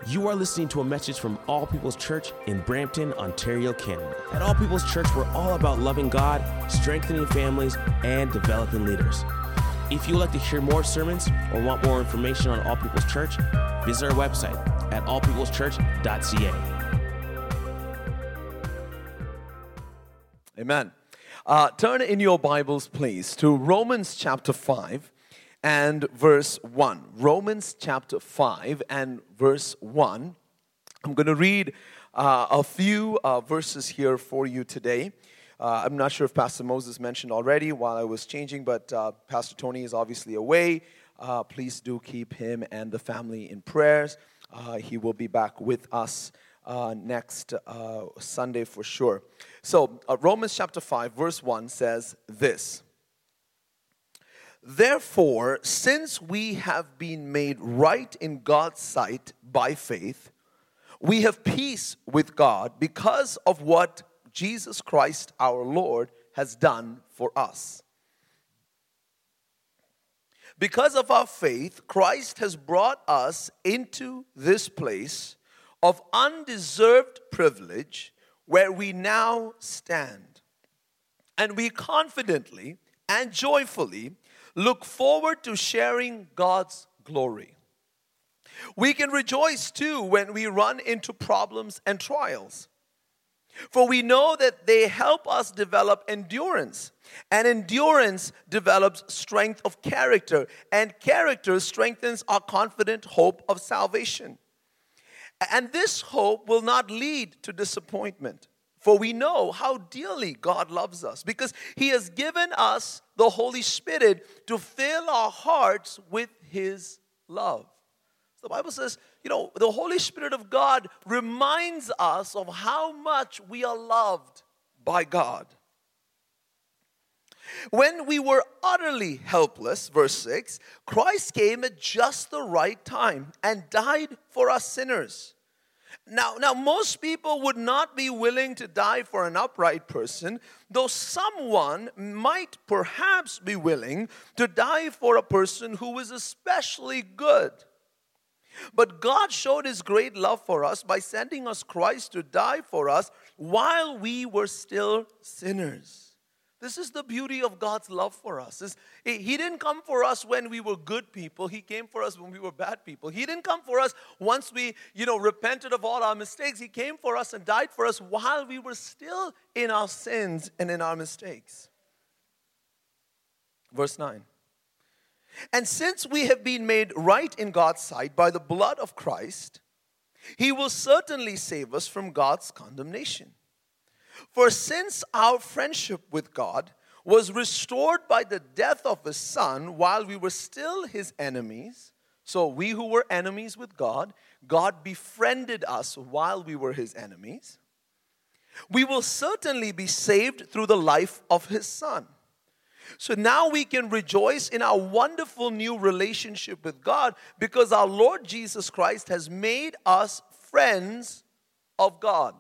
You are listening to a message from All People's Church in Brampton, Ontario, Canada. At All People's Church, we're all about loving God, strengthening families, and developing leaders. If you would like to hear more sermons or want more information on All People's Church, visit our website at allpeopleschurch.ca. Amen. Turn in your Bibles, please, to Romans chapter 5 and verse 1. Romans chapter 5 and verse 1. I'm going to read a few verses here for you today. I'm not sure if Pastor Moses mentioned already while I was changing, but Pastor Tony is obviously away. Please do keep him and the family in prayers. He will be back with us next Sunday for sure. So, Romans chapter 5, verse 1 says this. Therefore, since we have been made right in God's sight by faith, we have peace with God because of what Jesus Christ our Lord has done for us. Because of our faith, Christ has brought us into this place of undeserved privilege where we now stand. And we confidently and joyfully look forward to sharing God's glory. We can rejoice too when we run into problems and trials. For we know that they help us develop endurance. And endurance develops strength of character. And character strengthens our confident hope of salvation. And this hope will not lead to disappointment. For we know how dearly God loves us, because He has given us the Holy Spirit to fill our hearts with His love. The Bible says, the Holy Spirit of God reminds us of how much we are loved by God. When we were utterly helpless, verse 6, Christ came at just the right time and died for us sinners. Now, most people would not be willing to die for an upright person, though someone might perhaps be willing to die for a person who is especially good. But God showed His great love for us by sending us Christ to die for us while we were still sinners. This is the beauty of God's love for us. He didn't come for us when we were good people. He came for us when we were bad people. He didn't come for us once we, repented of all our mistakes. He came for us and died for us while we were still in our sins and in our mistakes. Verse 9. And since we have been made right in God's sight by the blood of Christ, He will certainly save us from God's condemnation. For since our friendship with God was restored by the death of His Son while we were still His enemies, so we who were enemies with God, God befriended us while we were His enemies, we will certainly be saved through the life of His Son. So now we can rejoice in our wonderful new relationship with God because our Lord Jesus Christ has made us friends of God.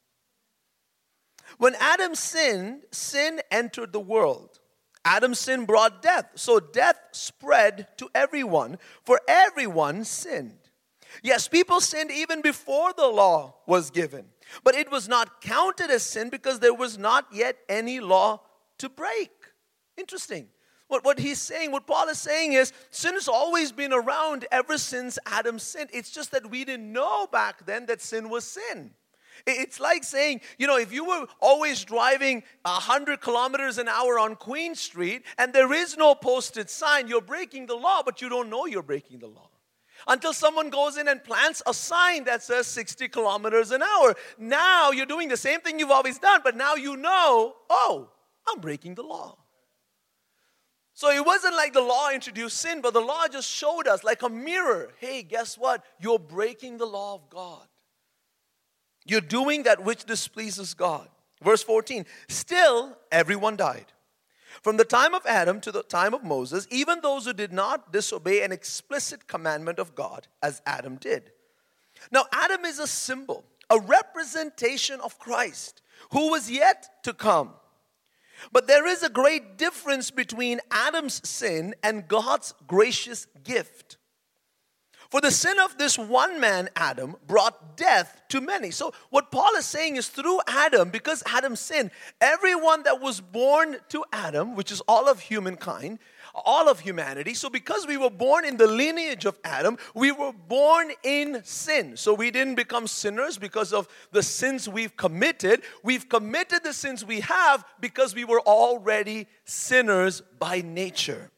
When Adam sinned, sin entered the world. Adam's sin brought death, so death spread to everyone, for everyone sinned. Yes, people sinned even before the law was given, but it was not counted as sin because there was not yet any law to break. Interesting. What he's saying, what Paul is saying is, sin has always been around ever since Adam sinned. It's just that we didn't know back then that sin was sin. It's like saying, if you were always driving 100 kilometers an hour on Queen Street and there is no posted sign, you're breaking the law, but you don't know you're breaking the law. Until someone goes in and plants a sign that says 60 kilometers an hour. Now you're doing the same thing you've always done, but now you know, I'm breaking the law. So it wasn't like the law introduced sin, but the law just showed us like a mirror. Hey, guess what? You're breaking the law of God. You're doing that which displeases God. Verse 14, still everyone died. From the time of Adam to the time of Moses, even those who did not disobey an explicit commandment of God, as Adam did. Now, Adam is a symbol, a representation of Christ, who was yet to come. But there is a great difference between Adam's sin and God's gracious gift. For the sin of this one man, Adam, brought death to many. So what Paul is saying is through Adam, because Adam sinned, everyone that was born to Adam, which is all of humankind, all of humanity. So because we were born in the lineage of Adam, we were born in sin. So we didn't become sinners because of the sins we've committed. We've committed the sins we have because we were already sinners by nature.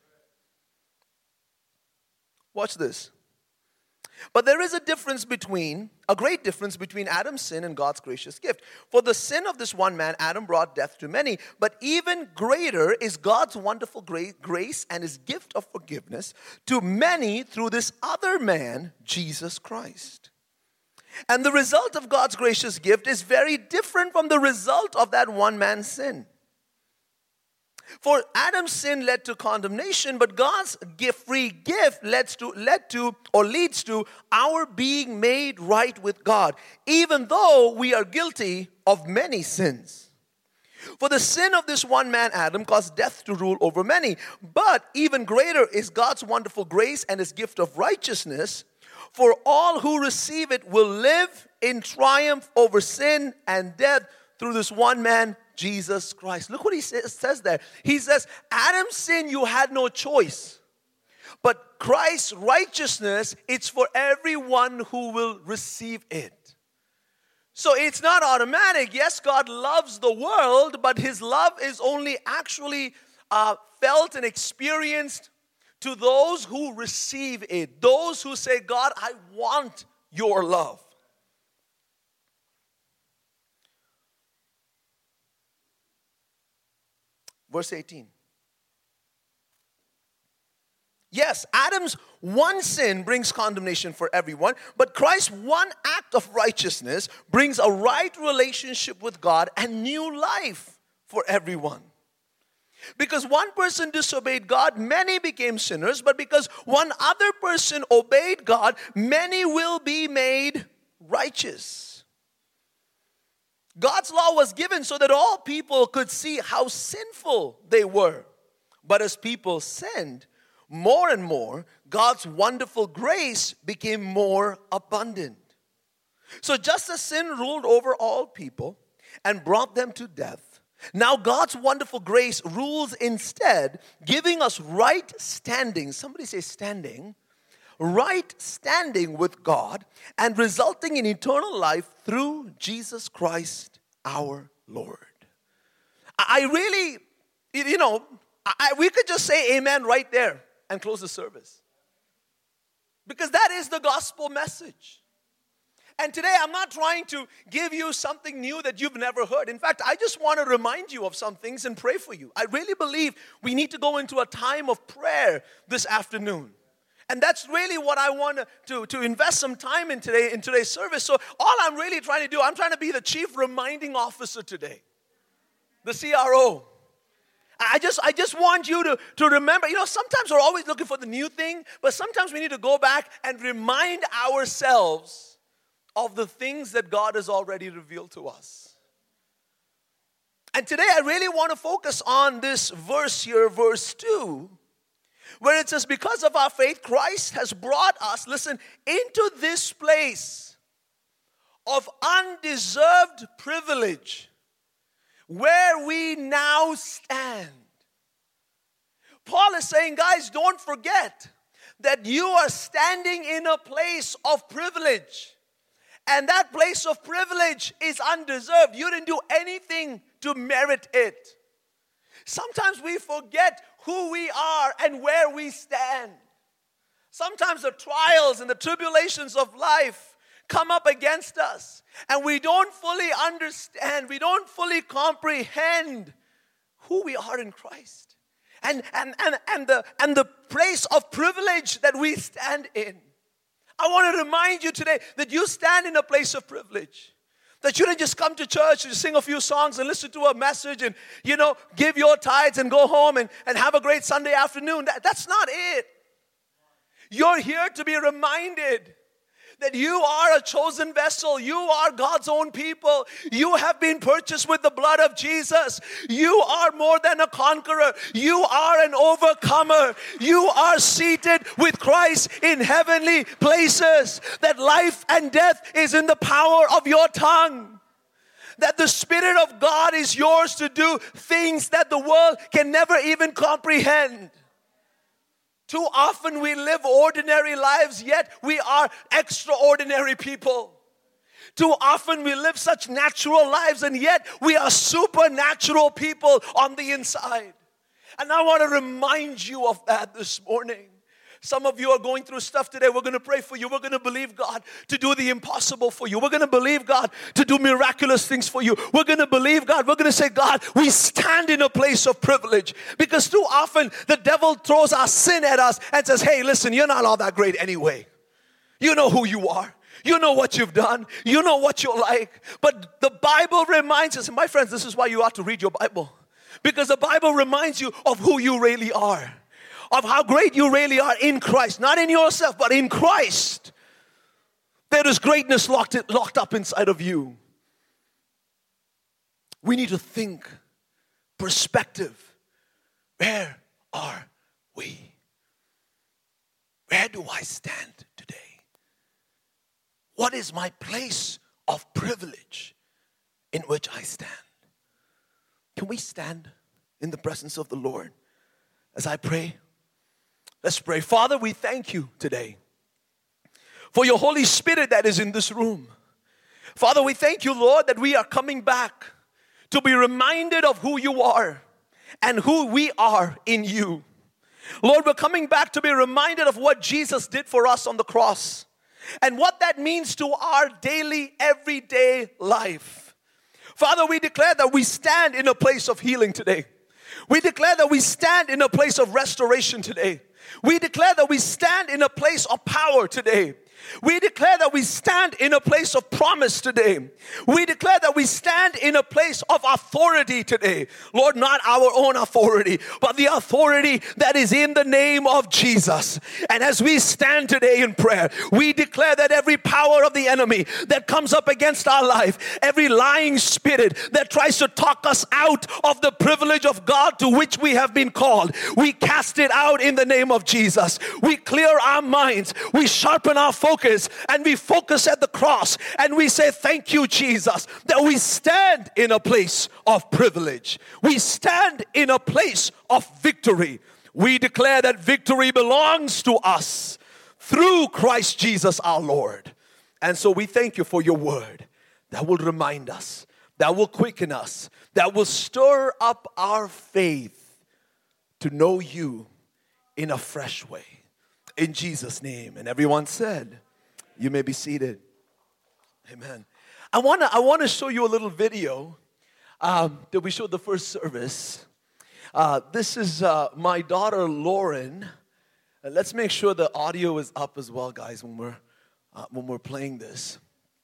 Watch this. But there is a great difference between Adam's sin and God's gracious gift. For the sin of this one man, Adam, brought death to many. But even greater is God's wonderful grace and His gift of forgiveness to many through this other man, Jesus Christ. And the result of God's gracious gift is very different from the result of that one man's sin. For Adam's sin led to condemnation, but God's free gift leads to our being made right with God, even though we are guilty of many sins. For the sin of this one man, Adam, caused death to rule over many. But even greater is God's wonderful grace and His gift of righteousness. For all who receive it will live in triumph over sin and death through this one man, Jesus Christ. Look what he says there. He says, Adam's sin, you had no choice. But Christ's righteousness, it's for everyone who will receive it. So it's not automatic. Yes, God loves the world, but His love is only actually felt and experienced to those who receive it. Those who say, God, I want your love. Verse 18. Yes, Adam's one sin brings condemnation for everyone, but Christ's one act of righteousness brings a right relationship with God and new life for everyone. Because one person disobeyed God, many became sinners, but because one other person obeyed God, many will be made righteous. God's law was given so that all people could see how sinful they were. But as people sinned more and more, God's wonderful grace became more abundant. So just as sin ruled over all people and brought them to death, now God's wonderful grace rules instead, giving us right standing. Somebody say standing. Right standing with God and resulting in eternal life through Jesus Christ our Lord. We could just say amen right there and close the service. Because that is the gospel message. And today I'm not trying to give you something new that you've never heard. In fact, I just want to remind you of some things and pray for you. I really believe we need to go into a time of prayer this afternoon. And that's really what I want to invest some time in today's service. So all I'm really trying to do, I'm trying to be the chief reminding officer today. The CRO. I just want you to remember, sometimes we're always looking for the new thing, but sometimes we need to go back and remind ourselves of the things that God has already revealed to us. And today I really want to focus on this verse here, verse 2. Where it says, because of our faith, Christ has brought us, listen, into this place of undeserved privilege where we now stand. Paul is saying, guys, don't forget that you are standing in a place of privilege. And that place of privilege is undeserved. You didn't do anything to merit it. Sometimes we forget who we are and where we stand. Sometimes the trials and the tribulations of life come up against us, and we don't fully understand, we don't fully comprehend who we are in Christ and the place of privilege that we stand in. I want to remind you today that you stand in a place of privilege. That you didn't just come to church and sing a few songs and listen to a message and, give your tithes and go home and have a great Sunday afternoon. That's not it. You're here to be reminded that you are a chosen vessel. You are God's own people. You have been purchased with the blood of Jesus. You are more than a conqueror. You are an overcomer. You are seated with Christ in heavenly places. That life and death is in the power of your tongue. That the Spirit of God is yours to do things that the world can never even comprehend. Too often we live ordinary lives, yet we are extraordinary people. Too often we live such natural lives, and yet we are supernatural people on the inside. And I want to remind you of that this morning. Some of you are going through stuff today. We're going to pray for you. We're going to believe God to do the impossible for you. We're going to believe God to do miraculous things for you. We're going to believe God. We're going to say, God, we stand in a place of privilege. Because too often the devil throws our sin at us and says, hey, listen, you're not all that great anyway. You know who you are. You know what you've done. You know what you're like. But the Bible reminds us, and my friends, this is why you ought to read your Bible. Because the Bible reminds you of who you really are. Of how great you really are in Christ. Not in yourself, but in Christ. There is greatness locked up inside of you. We need to think, perspective. Where are we? Where do I stand today? What is my place of privilege in which I stand? Can we stand in the presence of the Lord as I pray? Let's pray. Father, we thank you today for your Holy Spirit that is in this room. Father, we thank you, Lord, that we are coming back to be reminded of who you are and who we are in you. Lord, we're coming back to be reminded of what Jesus did for us on the cross and what that means to our daily, everyday life. Father, we declare that we stand in a place of healing today. We declare that we stand in a place of restoration today. We declare that we stand in a place of power today. We declare that we stand in a place of promise today. We declare that we stand in a place of authority today. Lord, not our own authority, but the authority that is in the name of Jesus. And as we stand today in prayer, we declare that every power of the enemy that comes up against our life, every lying spirit that tries to talk us out of the privilege of God to which we have been called, we cast it out in the name of Jesus. We clear our minds. We sharpen our focus, and we focus at the cross, and we say, thank you, Jesus, that we stand in a place of privilege. We stand in a place of victory. We declare that victory belongs to us through Christ Jesus our Lord. And so we thank you for your word that will remind us, that will quicken us, that will stir up our faith to know you in a fresh way. In Jesus' name. And everyone said, you may be seated. Amen. I want to show you a little video that we showed the first service. This is my daughter Lauren. Let's make sure the audio is up as well, guys, when we're playing this.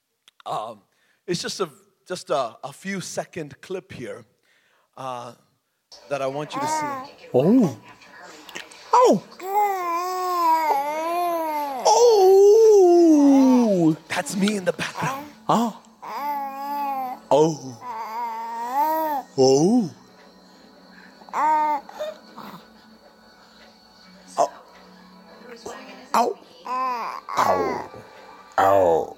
It's just a few second clip here that I want you to see. Oh. Oh. That's me in the background. Oh. Oh. Oh. Oh. Ow. Ow. Ow.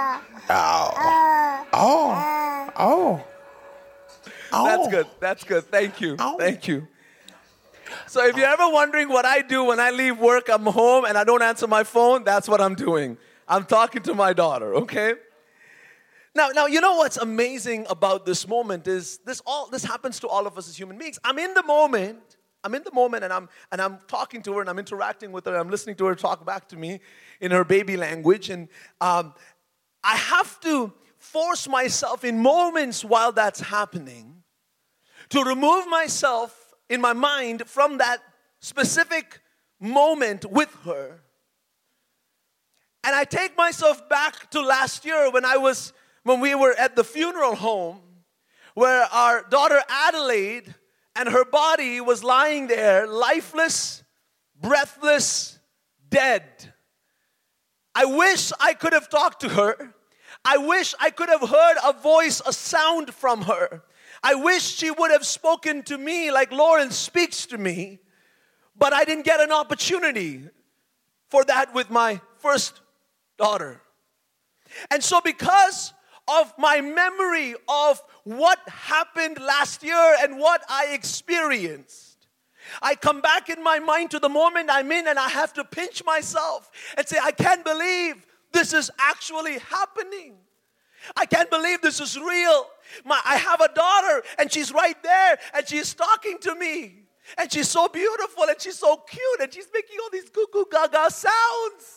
Ow. Oh. Oh. That's good. Thank you. Ow. Thank you. So if you're ever wondering what I do when I leave work, I'm home and I don't answer my phone, that's what I'm doing. I'm talking to my daughter, okay? Now, you know what's amazing about this moment is this happens to all of us as human beings. I'm in the moment and I'm talking to her and I'm interacting with her and I'm listening to her talk back to me in her baby language, and I have to force myself in moments while that's happening to remove myself in my mind from that specific moment with her. And I take myself back to last year when we were at the funeral home where our daughter Adelaide and her body was lying there, lifeless, breathless, dead. I wish I could have talked to her. I wish I could have heard a voice, a sound from her. I wish she would have spoken to me like Lauren speaks to me. But I didn't get an opportunity for that with my first daughter. And so because of my memory of what happened last year and what I experienced, I come back in my mind to the moment I'm in, and I have to pinch myself and say, I can't believe this is actually happening. I can't believe this is real. I have a daughter, and she's right there, and she's talking to me. And she's so beautiful, and she's so cute, and she's making all these goo goo gaga sounds.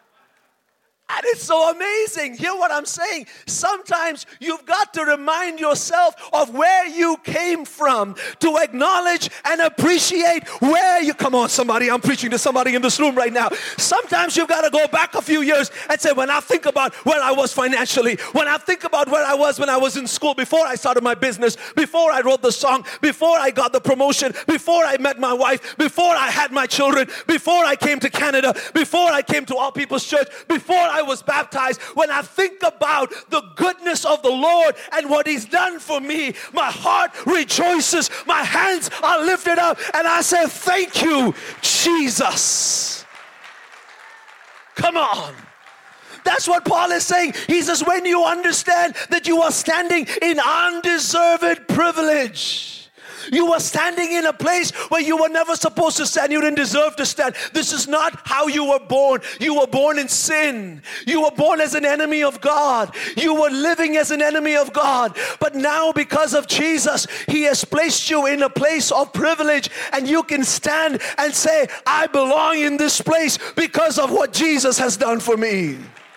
And it's so amazing. Hear what I'm saying. Sometimes you've got to remind yourself of where you came from, to acknowledge and appreciate where you... Come on, somebody. I'm preaching to somebody in this room right now. Sometimes you've got to go back a few years and say, when I think about where I was financially, when I think about where I was when I was in school, before I started my business, before I wrote the song, before I got the promotion, before I met my wife, before I had my children, before I came to Canada, before I came to All People's Church, before I was baptized, when I think about the goodness of the Lord and what He's done for me, my heart rejoices, my hands are lifted up, and I say, thank you, Jesus. Come on. That's what Paul is saying. He says, when you understand that you are standing in undeserved privilege, you are standing in a place where you were never supposed to stand. You didn't deserve to stand. This is not how you were born. You were born in sin. You were born as an enemy of God. You were living as an enemy of God. But now, because of Jesus, He has placed you in a place of privilege, and you can stand and say, I belong in this place because of what Jesus has done for me.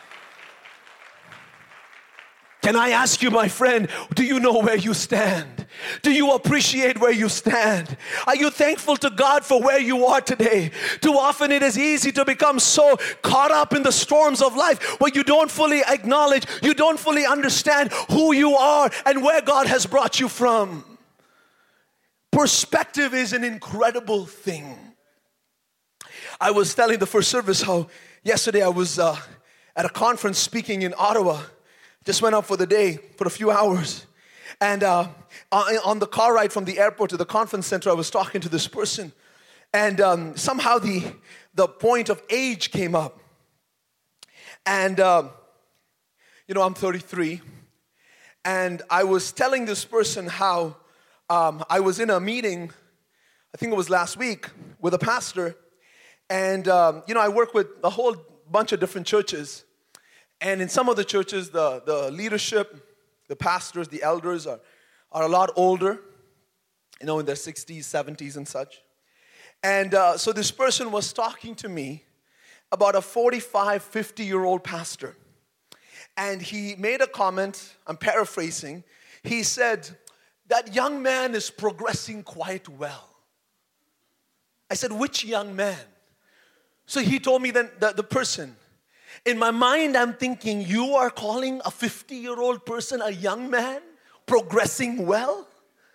Can I ask you, my friend, do you know where you stand? Do you appreciate where you stand? Are you thankful to God for where you are today? Too often it is easy to become so caught up in the storms of life where you don't fully acknowledge, you don't fully understand who you are and where God has brought you from. Perspective is an incredible thing. I was telling the first service how yesterday I was at a conference speaking in Ottawa. Just went out for the day, for a few hours. And on the car ride from the airport to the conference center, I was talking to this person. And somehow the point of age came up. And, I'm 33. And I was telling this person how I was in a meeting, I think it was last week, with a pastor. And, I work with a whole bunch of different churches. And in some of the churches, the leadership, the pastors, the elders are a lot older, in their 60s, 70s and such. And so this person was talking to me about a 45, 50-year-old pastor. And he made a comment, I'm paraphrasing. He said, that young man is progressing quite well. I said, which young man? So he told me then the person. In my mind, I'm thinking, you are calling a 50-year-old person a young man, progressing well?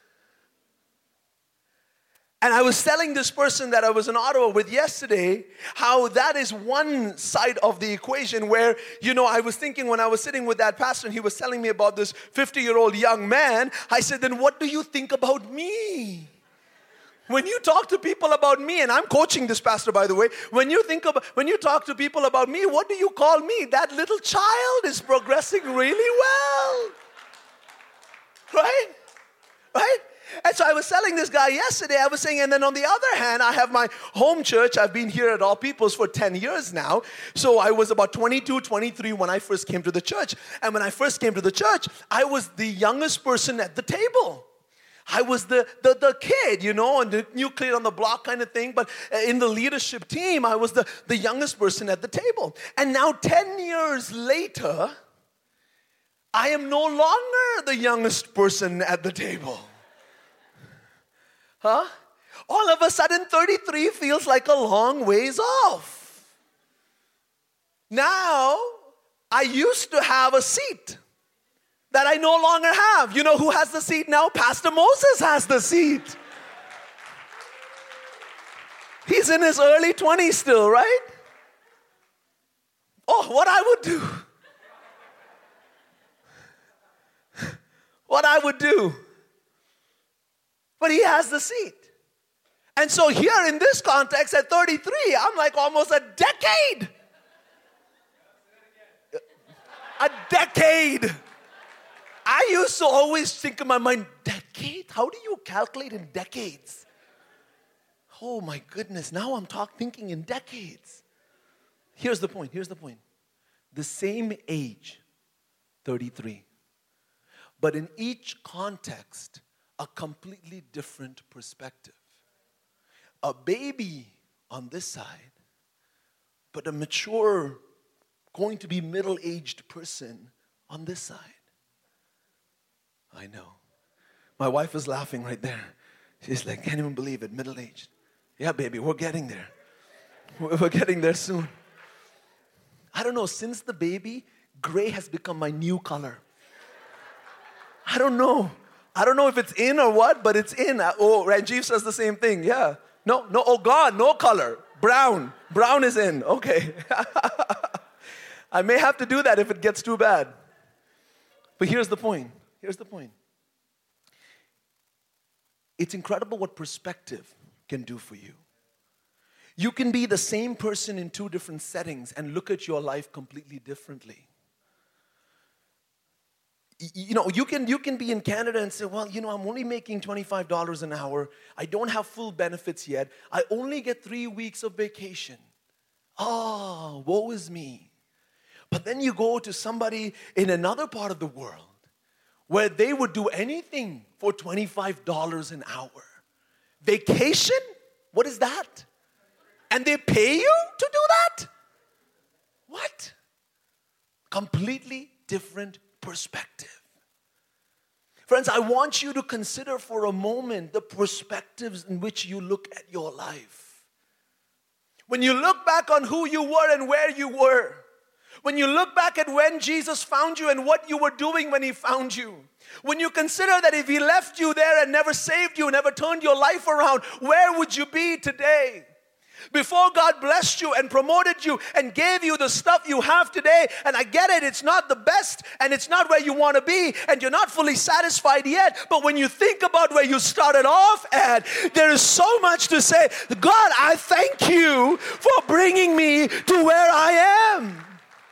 And I was telling this person that I was in Ottawa with yesterday, how that is one side of the equation where, I was thinking when I was sitting with that pastor and he was telling me about this 50-year-old young man, I said, then what do you think about me? When you talk to people about me, and I'm coaching this pastor, by the way, when you talk to people about me, what do you call me? That little child is progressing really well. Right? Right? And so I was telling this guy yesterday, I was saying, and then on the other hand, I have my home church. I've been here at All People's for 10 years now. So I was about 22, 23 when I first came to the church. And when I first came to the church, I was the youngest person at the table. I was the kid, and the new kid on the block kind of thing. But in the leadership team, I was the youngest person at the table. And now 10 years later, I am no longer the youngest person at the table. Huh? All of a sudden, 33 feels like a long ways off. Now, I used to have a seat that I no longer have. You know who has the seat now? Pastor Moses has the seat. He's in his early 20s still, right? Oh, what I would do. What I would do. But he has the seat. And so here in this context at 33, I'm like almost a decade. A decade. I used to always think in my mind, decade? How do you calculate in decades? Oh my goodness, now I'm thinking in decades. Here's the point. The same age, 33. But in each context, a completely different perspective. A baby on this side, but a mature, going to be middle-aged person on this side. I know. My wife is laughing right there. She's like, can't even believe it, middle-aged. Yeah, baby, we're getting there. We're getting there soon. I don't know, since the baby, gray has become my new color. I don't know if it's in or what, but it's in. Oh, Ranjiv says the same thing, yeah. No, oh God, no color. Brown is in, okay. I may have to do that if it gets too bad. But here's the point. It's incredible what perspective can do for you. You can be the same person in two different settings and look at your life completely differently. You know, you can be in Canada and say, well, you know, I'm only making $25 an hour. I don't have full benefits yet. I only get 3 weeks of vacation. Oh, woe is me. But then you go to somebody in another part of the world where they would do anything for $25 an hour. Vacation? What is that? And they pay you to do that? What? Completely different perspective. Friends, I want you to consider for a moment the perspectives in which you look at your life. When you look back on who you were and where you were, when you look back at when Jesus found you and what you were doing when he found you, when you consider that if he left you there and never saved you, never turned your life around, where would you be today? Before God blessed you and promoted you and gave you the stuff you have today, and I get it, it's not the best and it's not where you want to be and you're not fully satisfied yet, but when you think about where you started off at, there is so much to say. God, I thank you for bringing me to where I am.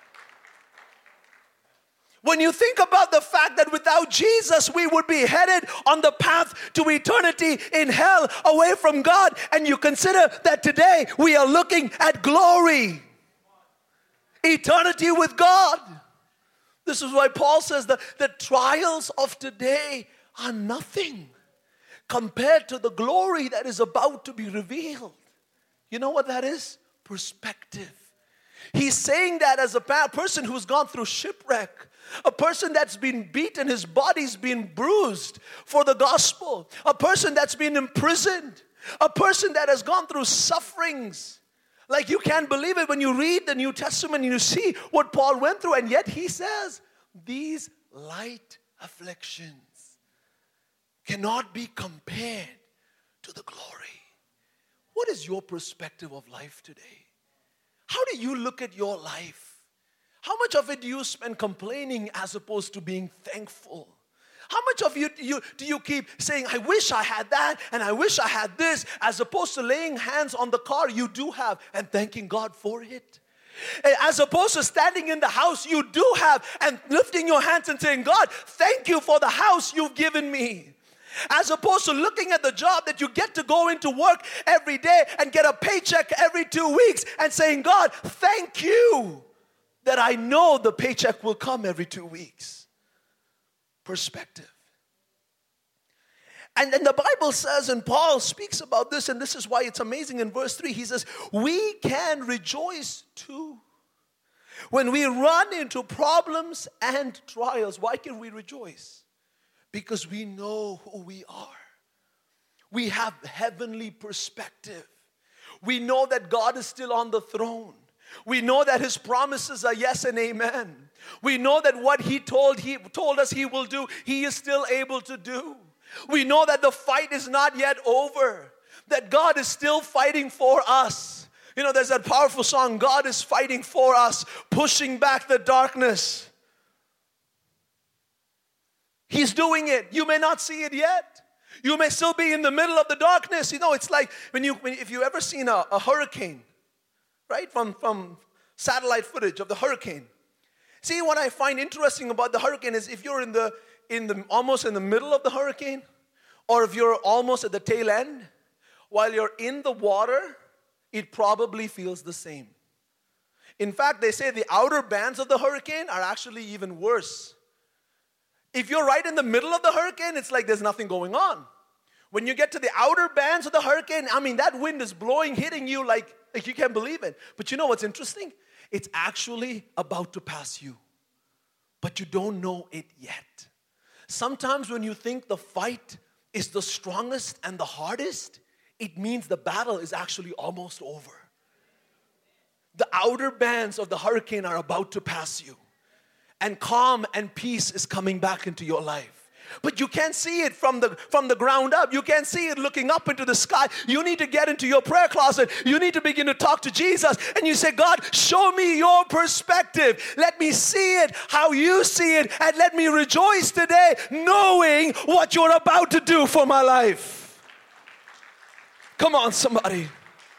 When you think about the fact that without Jesus, we would be headed on the path to eternity in hell, away from God, and you consider that today we are looking at glory, eternity with God. This is why Paul says that the trials of today are nothing compared to the glory that is about to be revealed. You know what that is? Perspective. He's saying that as a person who's gone through shipwreck, a person that's been beaten, his body's been bruised for the gospel, a person that's been imprisoned, a person that has gone through sufferings. Like you can't believe it when you read the New Testament and you see what Paul went through, and yet he says, these light afflictions cannot be compared to the glory. What is your perspective of life today? How do you look at your life? How much of it do you spend complaining as opposed to being thankful? How much of you do you keep saying, I wish I had that and I wish I had this, as opposed to laying hands on the car you do have and thanking God for it? As opposed to standing in the house you do have and lifting your hands and saying, God, thank you for the house you've given me. As opposed to looking at the job that you get to go into work every day and get a paycheck every 2 weeks and saying, God, thank you that I know the paycheck will come every 2 weeks. Perspective. And then the Bible says, and Paul speaks about this, and this is why it's amazing in verse 3, he says, we can rejoice too. When we run into problems and trials, why can we rejoice? Because we know who we are. We have heavenly perspective. We know that God is still on the throne. We know that his promises are yes and amen. We know that what he told us he will do, he is still able to do. We know that the fight is not yet over, that God is still fighting for us. You know, there's that powerful song, God is fighting for us, pushing back the darkness. He's doing it. You may not see it yet. You may still be in the middle of the darkness. You know, it's like if you ever seen a hurricane, right? From satellite footage of the hurricane. See, what I find interesting about the hurricane is if you're almost in the middle of the hurricane, or if you're almost at the tail end, while you're in the water, it probably feels the same. In fact, they say the outer bands of the hurricane are actually even worse. If you're right in the middle of the hurricane, it's like there's nothing going on. When you get to the outer bands of the hurricane, I mean, that wind is blowing, hitting you like you can't believe it. But you know what's interesting? It's actually about to pass you. But you don't know it yet. Sometimes when you think the fight is the strongest and the hardest, it means the battle is actually almost over. The outer bands of the hurricane are about to pass you. And calm and peace is coming back into your life. But you can't see it from the ground up. You can't see it looking up into the sky. You need to get into your prayer closet. You need to begin to talk to Jesus. And you say, God, show me your perspective. Let me see it how you see it. And let me rejoice today knowing what you're about to do for my life. Come on, somebody.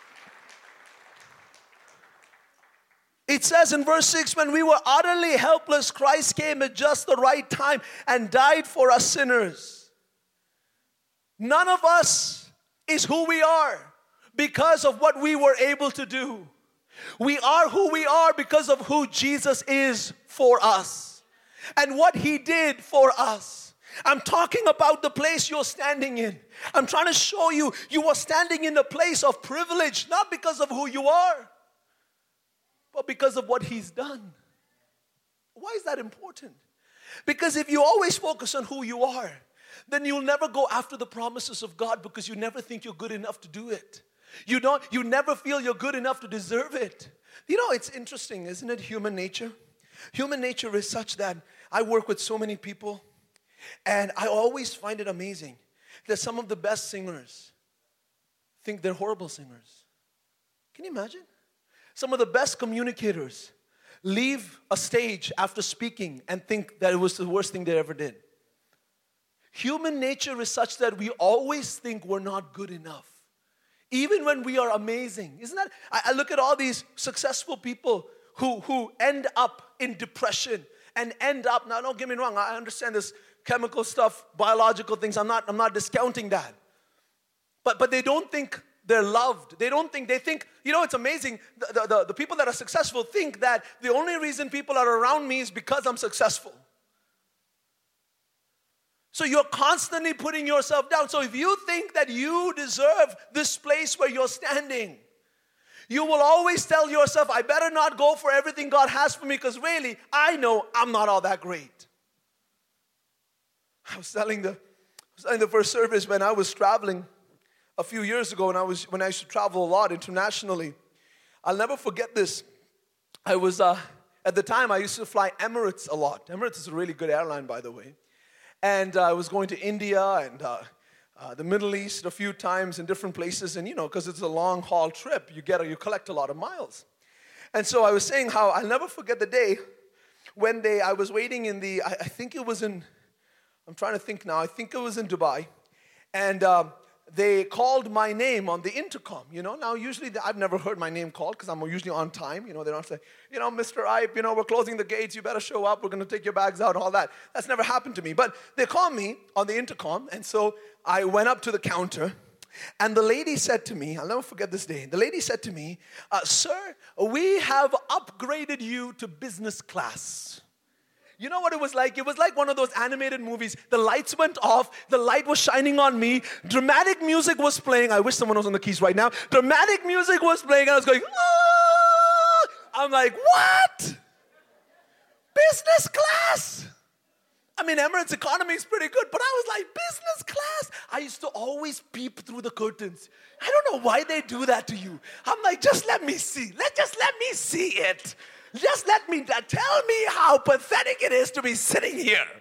It says in verse 6, when we were utterly helpless, Christ came at just the right time and died for us sinners. None of us is who we are because of what we were able to do. We are who we are because of who Jesus is for us and what He did for us. I'm talking about the place you're standing in. I'm trying to show you, you are standing in a place of privilege, not because of who you are, but because of what He's done. Why is that important? Because if you always focus on who you are, then you'll never go after the promises of God because you never think you're good enough to do it. You never feel you're good enough to deserve it. You know, it's interesting, isn't it, human nature? Human nature is such that I work with so many people, and I always find it amazing that some of the best singers think they're horrible singers. Can you imagine? Some of the best communicators leave a stage after speaking and think that it was the worst thing they ever did. Human nature is such that we always think we're not good enough, even when we are amazing. Isn't that? I look at all these successful people who end up in depression and end up, now don't get me wrong, I understand this chemical stuff, biological things, I'm not discounting that. But they don't think they're loved. They think, you know, it's amazing. The people that are successful think that the only reason people are around me is because I'm successful. So you're constantly putting yourself down. So if you think that you deserve this place where you're standing, you will always tell yourself, I better not go for everything God has for me because really, I know I'm not all that great. I was telling the first service when I was traveling a few years ago, when I used to travel a lot internationally. I'll never forget this. I was, at the time, I used to fly Emirates a lot. Emirates is a really good airline, by the way. And I was going to India and the Middle East a few times in different places. And, you know, because it's a long haul trip, you collect a lot of miles. And so I was saying how I'll never forget the day when I was waiting in I think it was in, I'm trying to think now, I think it was in Dubai. And they called my name on the intercom, you know. Now, usually, I've never heard my name called because I'm usually on time. You know, they don't say, you know, Mr. Ipe, you know, we're closing the gates. You better show up. We're going to take your bags out and all that. That's never happened to me. But they called me on the intercom. And so I went up to the counter. And the lady said to me, I'll never forget this day. The lady said to me, sir, we have upgraded you to business class. You know what it was like? It was like one of those animated movies. The lights went off. The light was shining on me. Dramatic music was playing. I wish someone was on the keys right now. Dramatic music was playing. And I was going, oh! I'm like, what? Business class? I mean, Emirates economy is pretty good, but I was like, business class? I used to always peep through the curtains. I don't know why they do that to you. I'm like, just let me see. Just let me see it. Just tell me how pathetic it is to be sitting here.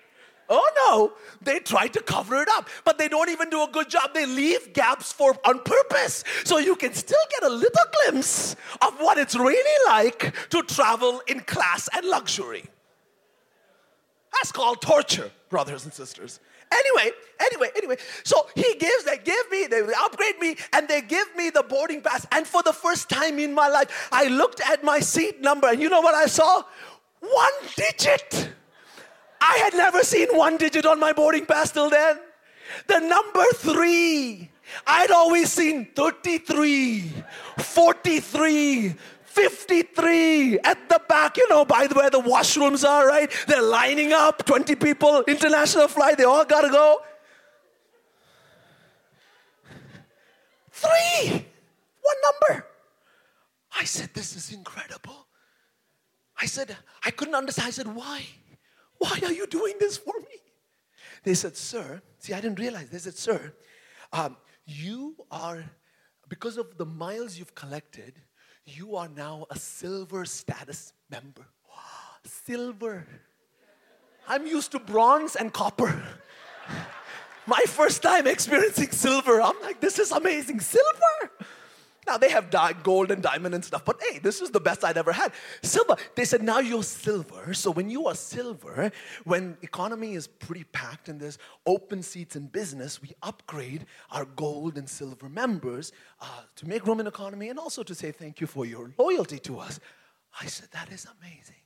Oh no, they try to cover it up, but they don't even do a good job. They leave gaps on purpose, so you can still get a little glimpse of what it's really like to travel in class and luxury. That's called torture, brothers and sisters. Anyway. So they upgrade me, and they give me the boarding pass. And for the first time in my life, I looked at my seat number, and you know what I saw? 1 digit. I had never seen 1 digit on my boarding pass till then. The number 3. I'd always seen 33, 43, 53 at the back, by where the washrooms are, right? They're lining up, 20 people, international flight, they all gotta go. 3, 1 number. I said, this is incredible. I said, I couldn't understand. I said, why? Why are you doing this for me? They said, sir, see, I didn't realize. They said, sir, you are, because of the miles you've collected, you are now a silver status member. Silver. I'm used to bronze and copper. My first time experiencing silver. I'm like, this is amazing. Silver. Now, they have gold and diamond and stuff, but hey, this is the best I'd ever had. Silver. They said, now you're silver. So when you are silver, when economy is pretty packed and there's open seats in business, we upgrade our gold and silver members to make room in economy and also to say thank you for your loyalty to us. I said, that is amazing.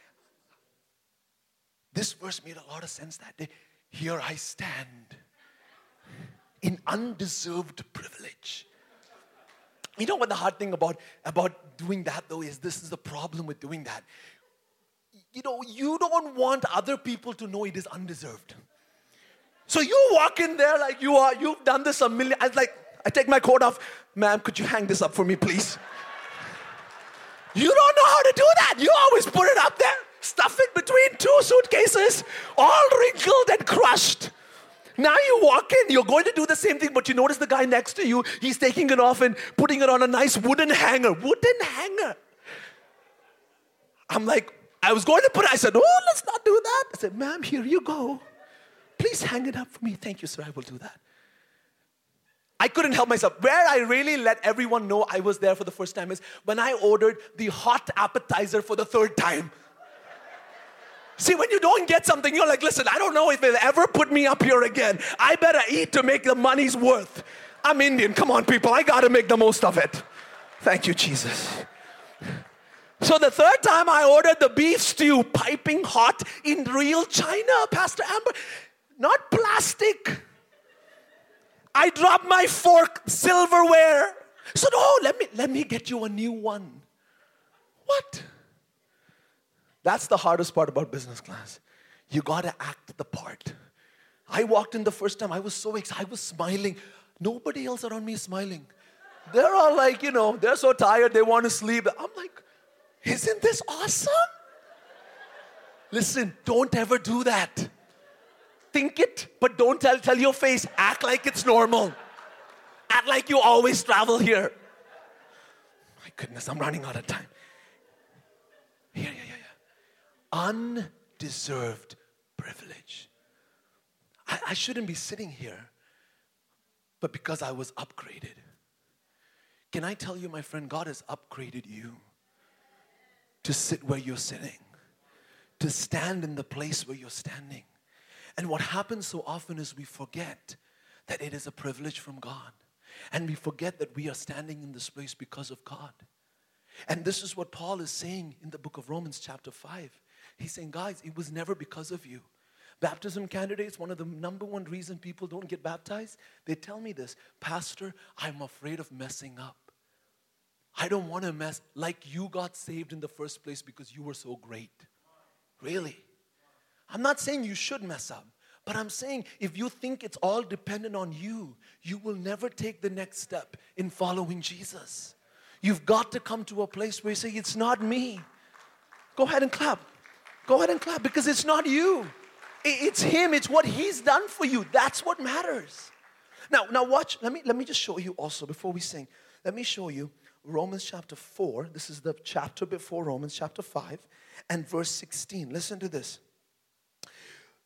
This verse made a lot of sense that day. Here I stand in undeserved privilege. You know what the hard thing about doing that though is, this is the problem with doing that. You don't want other people to know it is undeserved. So you walk in there like you've done this a million. I take my coat off. Ma'am, could you hang this up for me, please? You don't know how to do that. You always put it up there, stuff it between 2 suitcases, all wrinkled and crushed. Now you walk in, you're going to do the same thing, but you notice the guy next to you, he's taking it off and putting it on a nice wooden hanger. Wooden hanger. I'm like, I was going to put it, I said, oh, let's not do that. I said, ma'am, here you go. Please hang it up for me. Thank you, sir, I will do that. I couldn't help myself. Where I really let everyone know I was there for the first time is when I ordered the hot appetizer for the 3rd time. See, when you don't get something, you're like, listen, I don't know if they'll ever put me up here again. I better eat to make the money's worth. I'm Indian. Come on, people. I got to make the most of it. Thank you, Jesus. So the 3rd time I ordered the beef stew, piping hot in real China, Pastor Amber. Not plastic. I dropped my fork, silverware. So, no, let me get you a new one. What? That's the hardest part about business class. You got to act the part. I walked in the first time. I was so excited. I was smiling. Nobody else around me is smiling. They're all like, they're so tired. They want to sleep. I'm like, isn't this awesome? Listen, don't ever do that. Think it, but don't tell your face. Act like it's normal. Act like you always travel here. My goodness, I'm running out of time. Yeah. Undeserved privilege. I shouldn't be sitting here, but because I was upgraded. Can I tell you, my friend, God has upgraded you to sit where you're sitting, to stand in the place where you're standing. And what happens so often is we forget that it is a privilege from God. And we forget that we are standing in this place because of God. And this is what Paul is saying in the book of Romans chapter 5. He's saying, guys, it was never because of you. Baptism candidates, one of the number one reason people don't get baptized, they tell me this, Pastor, I'm afraid of messing up. I don't want to mess, like you got saved in the first place because you were so great. Really? I'm not saying you should mess up, but I'm saying if you think it's all dependent on you, you will never take the next step in following Jesus. You've got to come to a place where you say, it's not me. Go ahead and clap. Go ahead and clap because it's not you. It's Him. It's what He's done for you. That's what matters. Now watch. Let me just show you also before we sing. Let me show you Romans chapter 4. This is the chapter before Romans chapter 5 and verse 16. Listen to this.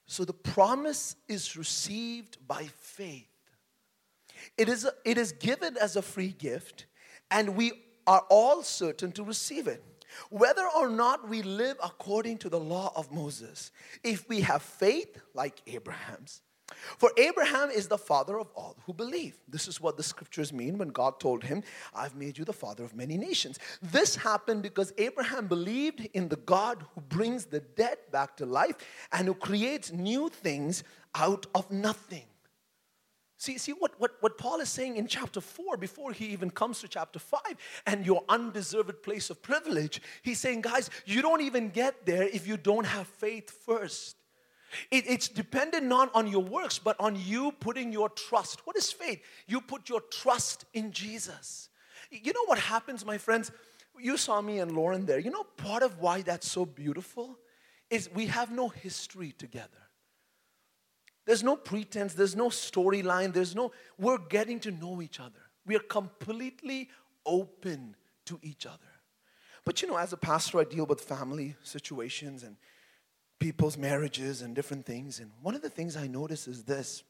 So the promise is received by faith. It is given as a free gift, and we are all certain to receive it. Whether or not we live according to the law of Moses, if we have faith like Abraham's. For Abraham is the father of all who believe. This is what the scriptures mean when God told him, I've made you the father of many nations. This happened because Abraham believed in the God who brings the dead back to life and who creates new things out of nothing. See what Paul is saying in chapter 4 before he even comes to chapter 5 and your undeserved place of privilege. He's saying, guys, you don't even get there if you don't have faith first. It's dependent not on your works, but on you putting your trust. What is faith? You put your trust in Jesus. You know what happens, my friends? You saw me and Lauren there. You know, part of why that's so beautiful is we have no history together. There's no pretense, there's no storyline, we're getting to know each other. We are completely open to each other. But you know, as a pastor, I deal with family situations and people's marriages and different things. And one of the things I notice is this.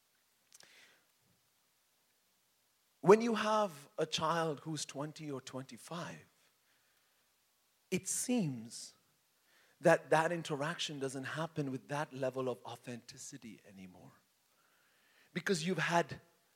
When you have a child who's 20 or 25, it seems that interaction doesn't happen with that level of authenticity anymore. Because you've had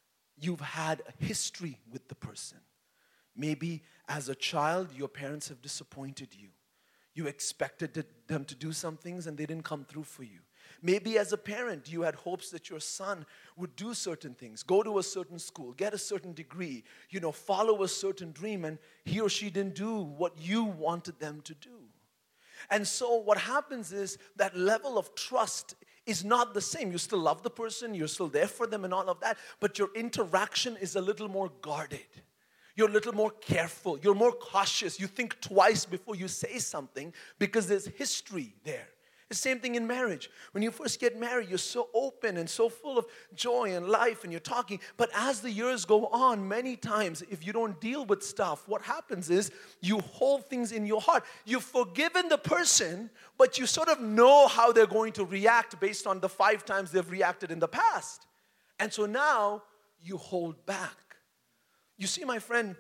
a history with the person. Maybe as a child, your parents have disappointed you. You expected them to do some things and they didn't come through for you. Maybe as a parent, you had hopes that your son would do certain things, go to a certain school, get a certain degree, follow a certain dream, and he or she didn't do what you wanted them to do. And so what happens is that level of trust is not the same. You still love the person, you're still there for them and all of that, but your interaction is a little more guarded. You're a little more careful. You're more cautious. You think twice before you say something because there's history there. The same thing in marriage. When you first get married, you're so open and so full of joy and life and you're talking. But as the years go on, many times, if you don't deal with stuff, what happens is you hold things in your heart. You've forgiven the person, but you sort of know how they're going to react based on the 5 times they've reacted in the past. And so now you hold back. You see, my friend,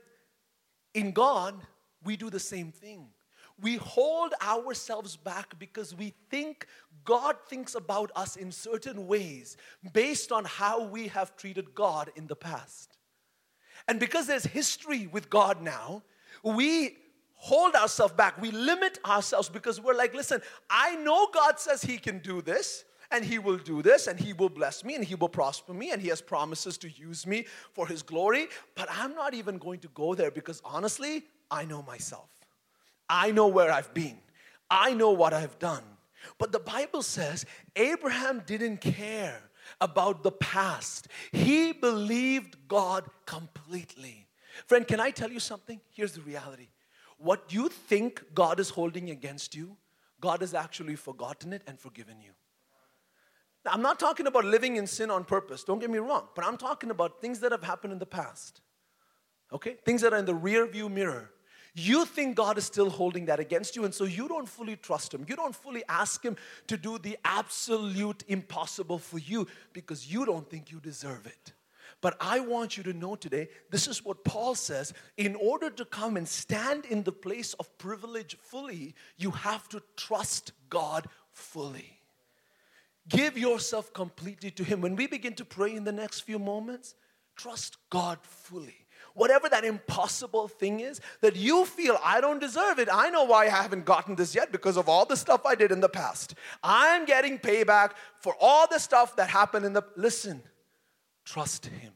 in God, we do the same thing. We hold ourselves back because we think God thinks about us in certain ways based on how we have treated God in the past. And because there's history with God now, we hold ourselves back. We limit ourselves because we're like, listen, I know God says He can do this. And He will do this, and He will bless me, and He will prosper me, and He has promises to use me for His glory. But I'm not even going to go there because honestly, I know myself. I know where I've been. I know what I've done. But the Bible says Abraham didn't care about the past. He believed God completely. Friend, can I tell you something? Here's the reality. What you think God is holding against you, God has actually forgotten it and forgiven you. Now, I'm not talking about living in sin on purpose. Don't get me wrong. But I'm talking about things that have happened in the past. Okay? Things that are in the rear view mirror. You think God is still holding that against you, and so you don't fully trust Him. You don't fully ask Him to do the absolute impossible for you because you don't think you deserve it. But I want you to know today, this is what Paul says. In order to come and stand in the place of privilege fully, you have to trust God fully. Give yourself completely to Him. When we begin to pray in the next few moments, trust God fully. Whatever that impossible thing is that you feel, I don't deserve it. I know why I haven't gotten this yet because of all the stuff I did in the past. I'm getting payback for all the stuff that happened in the... Listen, trust Him.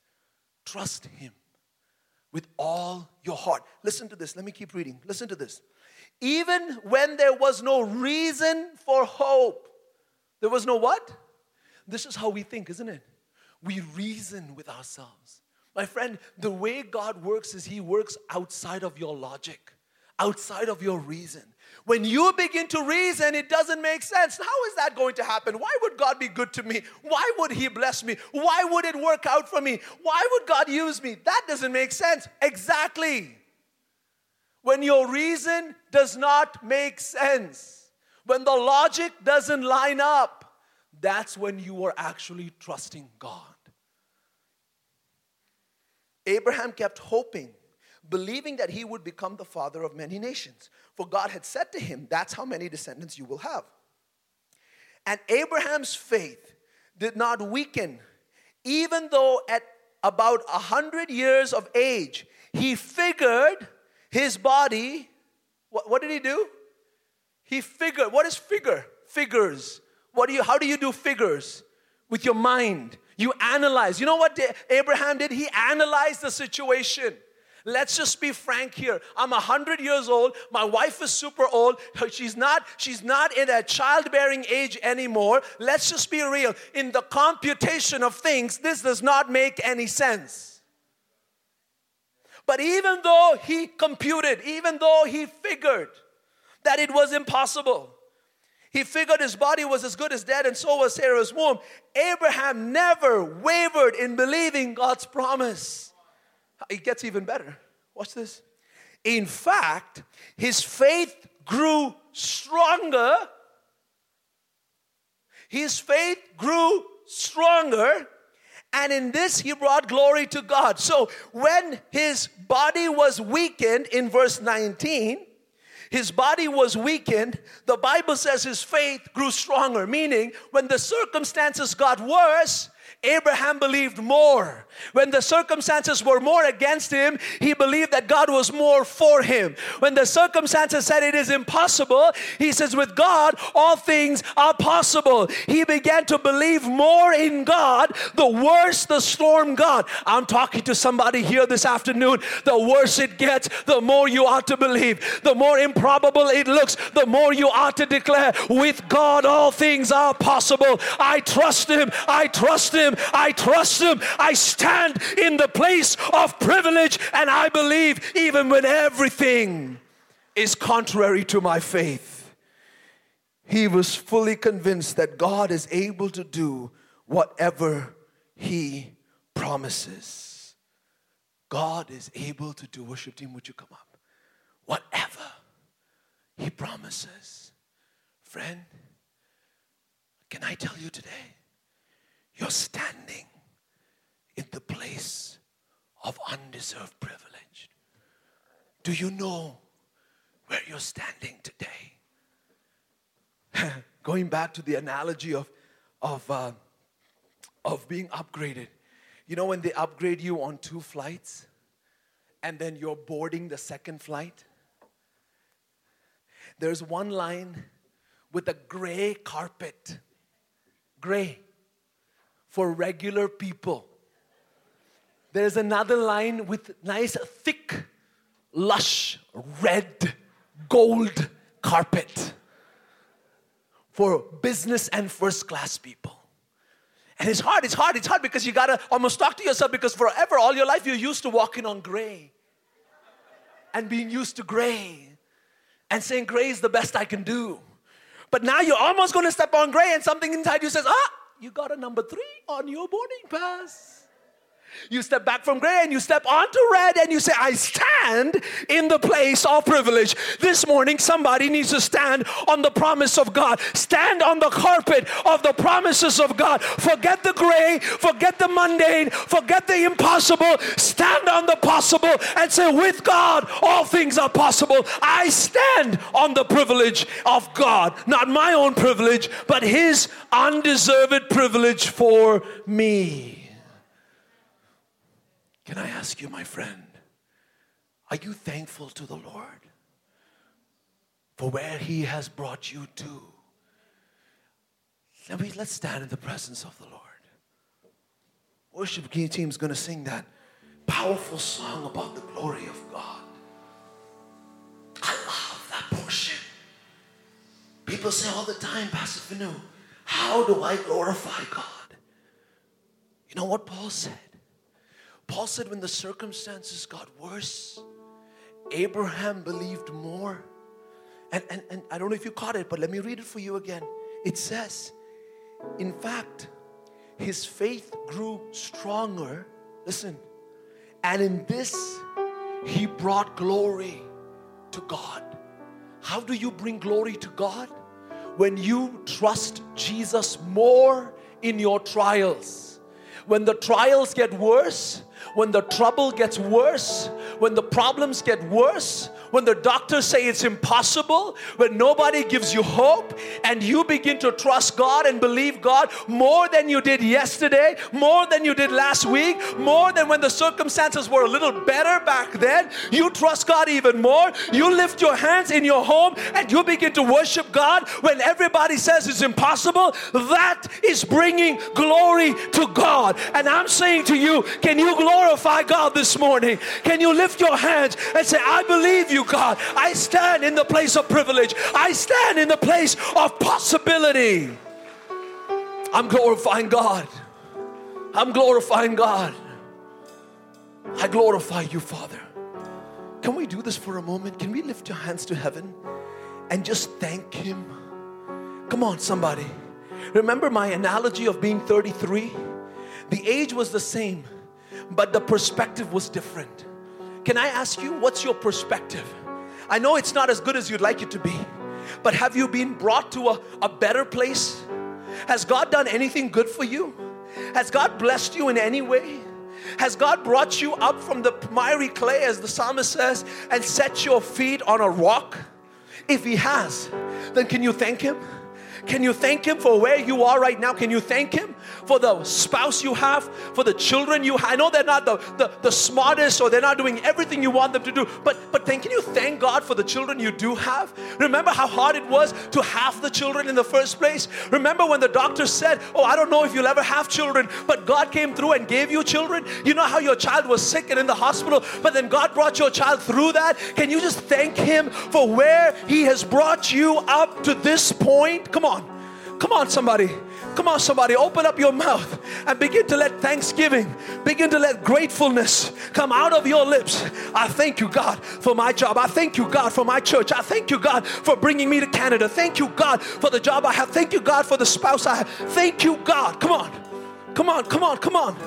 Trust Him with all your heart. Listen to this. Let me keep reading. Listen to this. Even when there was no reason for hope. There was no what? This is how we think, isn't it? We reason with ourselves. My friend, the way God works is He works outside of your logic, outside of your reason. When you begin to reason, it doesn't make sense. How is that going to happen? Why would God be good to me? Why would He bless me? Why would it work out for me? Why would God use me? That doesn't make sense. Exactly. When your reason does not make sense. When the logic doesn't line up, that's when you are actually trusting God. Abraham kept hoping, believing that he would become the father of many nations. For God had said to him, that's how many descendants you will have. And Abraham's faith did not weaken, even though at about 100 years of age, he figured his body. What did he do? He figured. What is figure? Figures. How do you do figures? With your mind. You analyze. You know what Abraham did? He analyzed the situation. Let's just be frank here. I'm 100 years old. My wife is super old. She's not in a childbearing age anymore. Let's just be real. In the computation of things, this does not make any sense. But even though he computed, even though he figured that it was impossible, he figured his body was as good as dead, and so was Sarah's womb. Abraham never wavered in believing God's promise. It gets even better. Watch this. In fact, his faith grew stronger. His faith grew stronger. And in this, he brought glory to God. So when his body was weakened, in verse 19, his body was weakened, the Bible says his faith grew stronger. Meaning, when the circumstances got worse, Abraham believed more. When the circumstances were more against him, he believed that God was more for him. When the circumstances said it is impossible, he says, with God, all things are possible. He began to believe more in God, the worse the storm got. I'm talking to somebody here this afternoon. The worse it gets, the more you ought to believe. The more improbable it looks, the more you ought to declare, with God, all things are possible. I trust him. I trust him. I trust him. I stand in the place of privilege, and I believe even when everything is contrary to my faith. He was fully convinced that God is able to do whatever he promises. God is able to do. Worship team, would you come up? Whatever he promises. Friend, can I tell you today? You're standing in the place of undeserved privilege. Do you know where you're standing today? Going back to the analogy of being upgraded. You know when they upgrade you on 2 flights and then you're boarding the second flight? There's one line with a gray carpet. Gray. For regular people. There's another line with nice, thick, lush, red, gold carpet. For business and first class people. And it's hard because you gotta almost talk to yourself, because forever, all your life, you're used to walking on gray. And being used to gray. And saying gray is the best I can do. But now you're almost gonna step on gray and something inside you says, you got a number 3 on your boarding pass. You step back from gray and you step onto red and you say, I stand in the place of privilege. This morning, somebody needs to stand on the promise of God. Stand on the carpet of the promises of God. Forget the gray, forget the mundane, forget the impossible. Stand on the possible and say, with God, all things are possible. I stand on the privilege of God. Not my own privilege, but his undeserved privilege for me. Can I ask you, my friend, are you thankful to the Lord for where he has brought you to? Let's stand in the presence of the Lord. Worship team is going to sing that powerful song about the glory of God. I love that portion. People say all the time, Pastor Vinu, how do I glorify God? You know what Paul said? Paul said when the circumstances got worse, Abraham believed more. And I don't know if you caught it, but let me read it for you again. It says, in fact, his faith grew stronger. Listen. And in this, he brought glory to God. How do you bring glory to God? when you trust Jesus more in your trials. When the trials get worse, when the trouble gets worse, when the problems get worse, when the doctors say it's impossible, when nobody gives you hope, and you begin to trust God and believe God more than you did yesterday, more than you did last week, more than when the circumstances were a little better back then, you trust God even more. You lift your hands in your home and you begin to worship God when everybody says it's impossible. That is bringing glory to God. And I'm saying to you, can you glorify God this morning? Can you lift your hands and say, I believe you, God. I stand in the place of privilege. I stand in the place of possibility. I'm glorifying God. I'm glorifying God. I glorify you, Father. Can we do this for a moment? Can we lift your hands to heaven and just thank Him? Come on, somebody. Remember my analogy of being 33? The age was the same, but the perspective was different. Can I ask you, what's your perspective? I know it's not as good as you'd like it to be, but have you been brought to a better place? Has God done anything good for you? Has God blessed you in any way? Has God brought you up from the miry clay, as the psalmist says, and set your feet on a rock? If He has, then can you thank Him? Can you thank Him for where you are right now? Can you thank Him for the spouse you have, for the children you have? I know they're not the smartest, or they're not doing everything you want them to do, but then can you thank God for the children you do have? Remember how hard it was to have the children in the first place? Remember when the doctor said, oh, I don't know if you'll ever have children, but God came through and gave you children? You know how your child was sick and in the hospital, but then God brought your child through that? Can you just thank Him for where He has brought you up to this point? Come on. Come on, somebody. Come on, somebody. Open up your mouth and begin to let thanksgiving, begin to let gratefulness come out of your lips. I thank you, God, for my job. I thank you, God, for my church. I thank you, God, for bringing me to Canada. Thank you, God, for the job I have. Thank you, God, for the spouse I have. Thank you, God. Come on. Come on, come on, come on.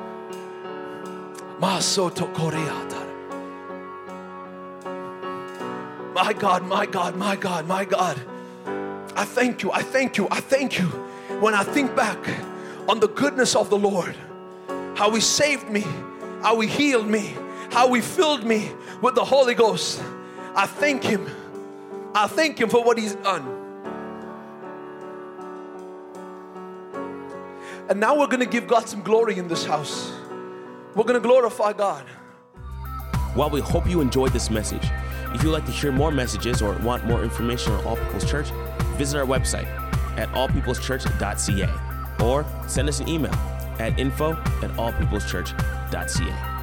My God, my God, my God, my God. I thank you, I thank you, I thank you. When I think back on the goodness of the Lord, how He saved me, how He healed me, how He filled me with the Holy Ghost, I thank Him. I thank Him for what He's done. And now we're going to give God some glory in this house. We're going to glorify God. While we hope you enjoyed this message, if you'd like to hear more messages or want more information on All People's Church, visit our website at allpeopleschurch.ca or send us an email at info@allpeopleschurch.ca.